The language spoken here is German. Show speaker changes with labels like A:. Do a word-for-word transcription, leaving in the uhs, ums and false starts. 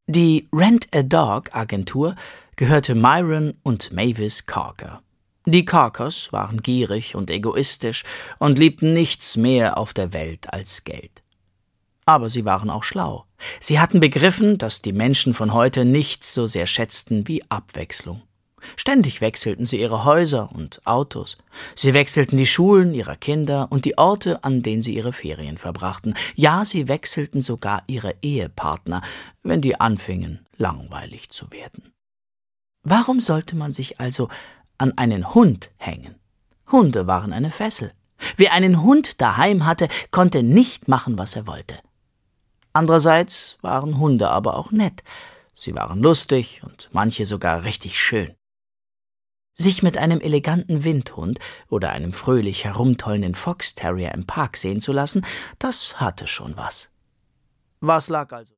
A: Die Rent-a-Dog-Agentur gehörte Myron und Mavis Carker. Die Carkers waren gierig und egoistisch und liebten nichts mehr auf der Welt als Geld. Aber sie waren auch schlau. Sie hatten begriffen, dass die Menschen von heute nichts so sehr schätzten wie Abwechslung. Ständig wechselten sie ihre Häuser und Autos. Sie wechselten die Schulen ihrer Kinder und die Orte, an denen sie ihre Ferien verbrachten. Ja, sie wechselten sogar ihre Ehepartner, wenn die anfingen, langweilig zu werden. Warum sollte man sich also an einen Hund hängen? Hunde waren eine Fessel. Wer einen Hund daheim hatte, konnte nicht machen, was er wollte. Andererseits waren Hunde aber auch nett. Sie waren lustig und manche sogar richtig schön. Sich mit einem eleganten Windhund oder einem fröhlich herumtollenden Fox Terrier im Park sehen zu lassen, das hatte schon was. Was lag also